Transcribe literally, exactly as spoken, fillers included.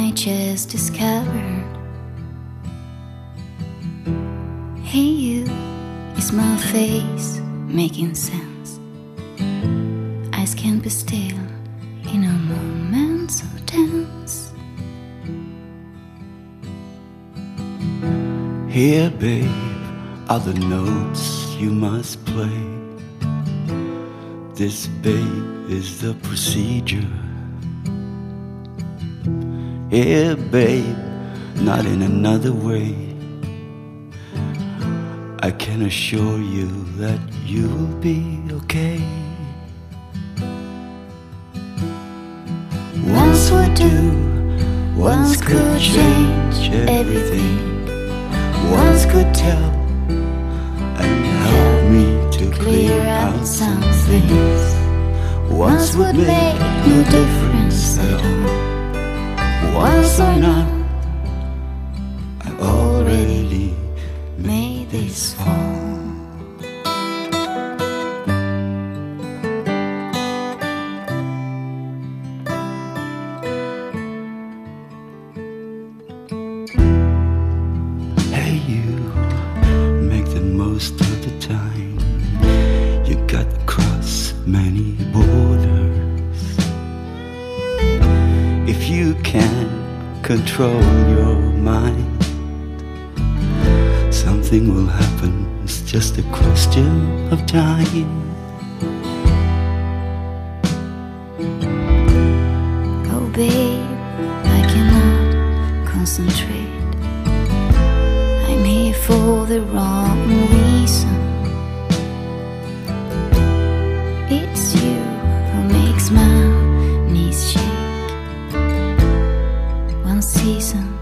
I just discovered. Hey you, your small face making sense. Eyes can't be still in a moment so tense. Here, babe, are the notes you must play. This, babe, is the procedure. Here, babe, not in another way. I can assure you that you'll be okay. Once would do, once could change everything. Once could tell and help me to Clear out some things. Once would make no difference at all. Once or not, I already made this fall. Hey you, make the most of the time. You got to cross many borders. If you can control your mind, something will happen. It's just a question of time. Oh babe, I cannot concentrate. I'm here for the wrong reason. It's you who makes my knees shake. One season